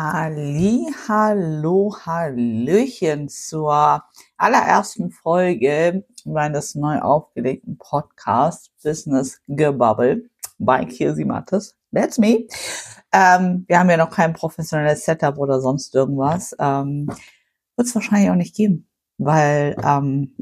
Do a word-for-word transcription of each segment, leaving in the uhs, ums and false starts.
Halli, hallo, hallöchen zur allerersten Folge meines neu aufgelegten Podcasts Business Gebubble bei Kirsi Mattes. That's me. Ähm, wir haben ja noch kein professionelles Setup oder sonst irgendwas. Ähm, wird es wahrscheinlich auch nicht geben, weil ähm,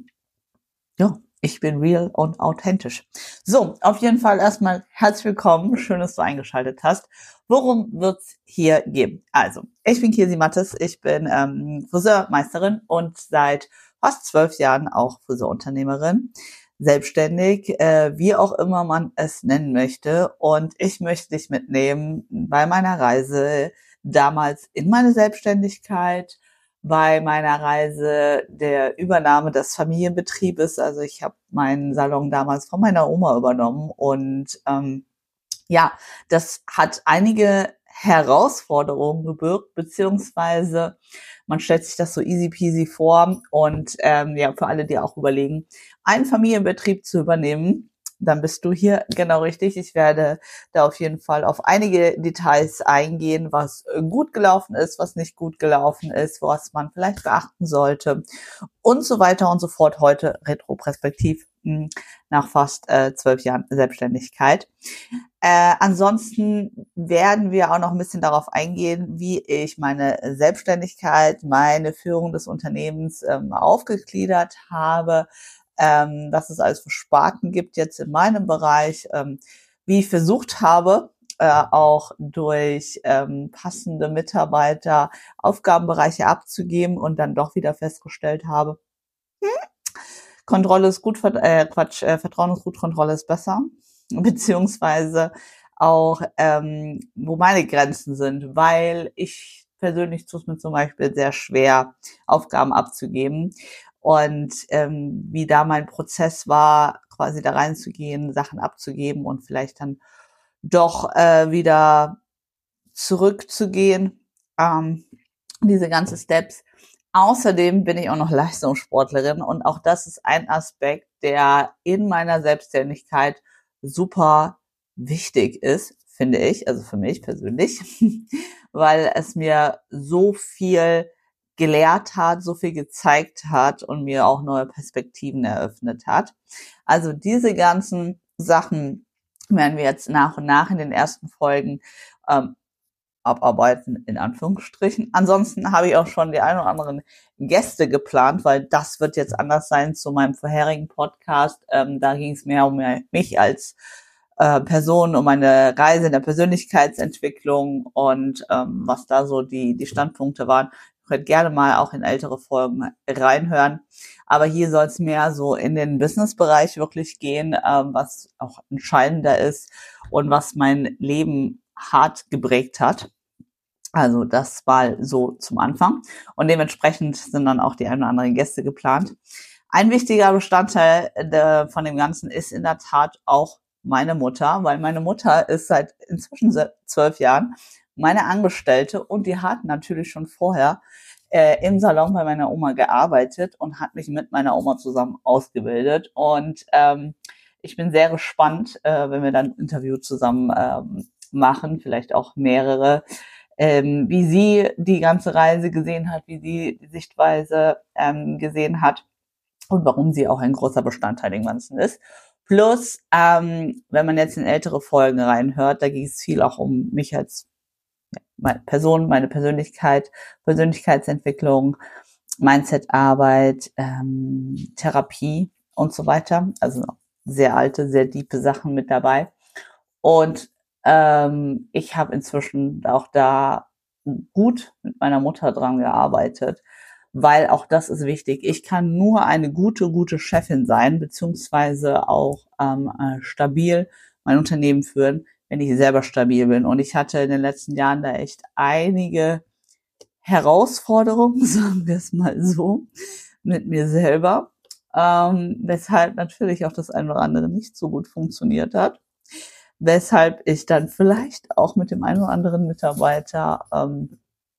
ja, ich bin real und authentisch. So, auf jeden Fall erstmal herzlich willkommen. Schön, dass du eingeschaltet hast. Worum wird's hier gehen? Also, ich bin Kirsi Mattes. Ich bin ähm, Friseurmeisterin und seit fast zwölf Jahren auch Friseurunternehmerin. Selbstständig, äh, wie auch immer man es nennen möchte. Und ich möchte dich mitnehmen bei meiner Reise damals in meine Selbstständigkeit, bei meiner Reise der Übernahme des Familienbetriebes. Also ich habe meinen Salon damals von meiner Oma übernommen und ähm, ja, das hat einige Herausforderungen gebirgt, beziehungsweise man stellt sich das so easy peasy vor und ähm, ja, für alle, die auch überlegen, einen Familienbetrieb zu übernehmen, dann bist du hier genau richtig. Ich werde da auf jeden Fall auf einige Details eingehen, was gut gelaufen ist, was nicht gut gelaufen ist, was man vielleicht beachten sollte und so weiter und so fort. Heute retroperspektiv mh, nach fast äh, zwölf Jahren Selbstständigkeit. Äh, ansonsten werden wir auch noch ein bisschen darauf eingehen, wie ich meine Selbstständigkeit, meine Führung des Unternehmens ähm, aufgegliedert habe, ähm, was es alles für Sparten gibt jetzt in meinem Bereich, ähm, wie ich versucht habe, äh, auch durch ähm, passende Mitarbeiter Aufgabenbereiche abzugeben und dann doch wieder festgestellt habe, hm, Kontrolle ist gut, äh, Quatsch, äh, Vertrauen ist gut, Kontrolle ist besser, beziehungsweise auch, ähm, wo meine Grenzen sind, weil ich persönlich tue es mir zum Beispiel sehr schwer, Aufgaben abzugeben und ähm, wie da mein Prozess war, quasi da reinzugehen, Sachen abzugeben und vielleicht dann doch äh, wieder zurückzugehen, ähm, diese ganzen Steps. Außerdem bin ich auch noch Leistungssportlerin und auch das ist ein Aspekt, der in meiner Selbstständigkeit super wichtig ist, finde ich, also für mich persönlich, weil es mir so viel gelehrt hat, so viel gezeigt hat und mir auch neue Perspektiven eröffnet hat. Also diese ganzen Sachen werden wir jetzt nach und nach in den ersten Folgen ähm, abarbeiten, in Anführungsstrichen. Ansonsten habe ich auch schon die ein oder anderen Gäste geplant, weil das wird jetzt anders sein zu meinem vorherigen Podcast. Ähm, da ging es mehr um mich als äh, Person, um meine Reise in der Persönlichkeitsentwicklung und ähm, was da so die, die Standpunkte waren. Ihr könnt gerne mal auch in ältere Folgen reinhören. Aber hier soll es mehr so in den Business-Bereich wirklich gehen, ähm, was auch entscheidender ist und was mein Leben hart geprägt hat. Also das war so zum Anfang. Und dementsprechend sind dann auch die ein oder anderen Gäste geplant. Ein wichtiger Bestandteil de, von dem Ganzen ist in der Tat auch meine Mutter, weil meine Mutter ist seit inzwischen zwölf Jahren meine Angestellte und die hat natürlich schon vorher äh, im Salon bei meiner Oma gearbeitet und hat mich mit meiner Oma zusammen ausgebildet. Und ähm, ich bin sehr gespannt, äh, wenn wir dann ein Interview zusammen ähm, machen, vielleicht auch mehrere, ähm, wie sie die ganze Reise gesehen hat, wie sie die Sichtweise ähm, gesehen hat und warum sie auch ein großer Bestandteil dem Ganzen ist. Plus, ähm, wenn man jetzt in ältere Folgen reinhört, da ging es viel auch um mich als meine Person, meine Persönlichkeit, Persönlichkeitsentwicklung, Mindsetarbeit, ähm, Therapie und so weiter. Also sehr alte, sehr tiefe Sachen mit dabei. Und ähm, ich habe inzwischen auch da gut mit meiner Mutter dran gearbeitet, weil auch das ist wichtig. Ich kann nur eine gute, gute Chefin sein, beziehungsweise auch ähm, stabil mein Unternehmen führen, wenn ich selber stabil bin. Und ich hatte in den letzten Jahren da echt einige Herausforderungen, sagen wir es mal so, mit mir selber, ähm, weshalb natürlich auch das eine oder andere nicht so gut funktioniert hat. Weshalb ich dann vielleicht auch mit dem einen oder anderen Mitarbeiter ähm,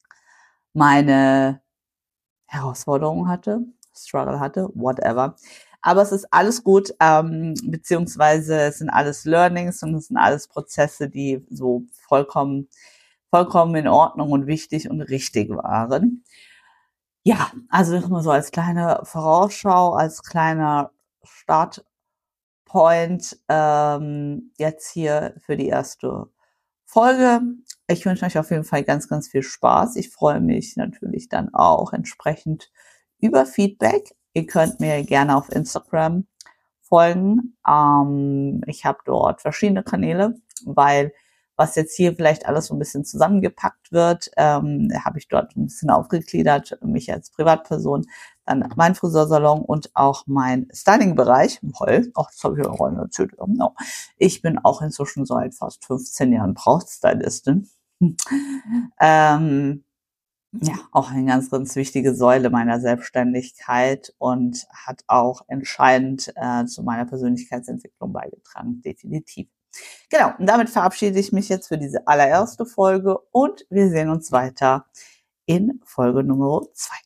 meine Herausforderungen hatte, Struggle hatte, whatever. Aber es ist alles gut, ähm, beziehungsweise es sind alles Learnings und es sind alles Prozesse, die so vollkommen vollkommen in Ordnung und wichtig und richtig waren. Ja, also nur so als kleine Vorausschau, als kleiner Startpoint ähm, jetzt hier für die erste Folge. Ich wünsche euch auf jeden Fall ganz, ganz viel Spaß. Ich freue mich natürlich dann auch entsprechend über Feedback. Ihr könnt mir gerne auf Instagram folgen. Ähm, ich habe dort verschiedene Kanäle, weil was jetzt hier vielleicht alles so ein bisschen zusammengepackt wird, ähm, habe ich dort ein bisschen aufgegliedert, mich als Privatperson, dann mein Friseursalon und auch mein Styling-Bereich. Voll, auch das habe ich auch erzählt. No. Ich bin auch inzwischen seit fast fünfzehn Jahren Brautstylistin. ähm, ja, auch eine ganz, ganz wichtige Säule meiner Selbstständigkeit und hat auch entscheidend äh, zu meiner Persönlichkeitsentwicklung beigetragen, definitiv. Genau, und damit verabschiede ich mich jetzt für diese allererste Folge und wir sehen uns weiter in Folge Nummer zwei.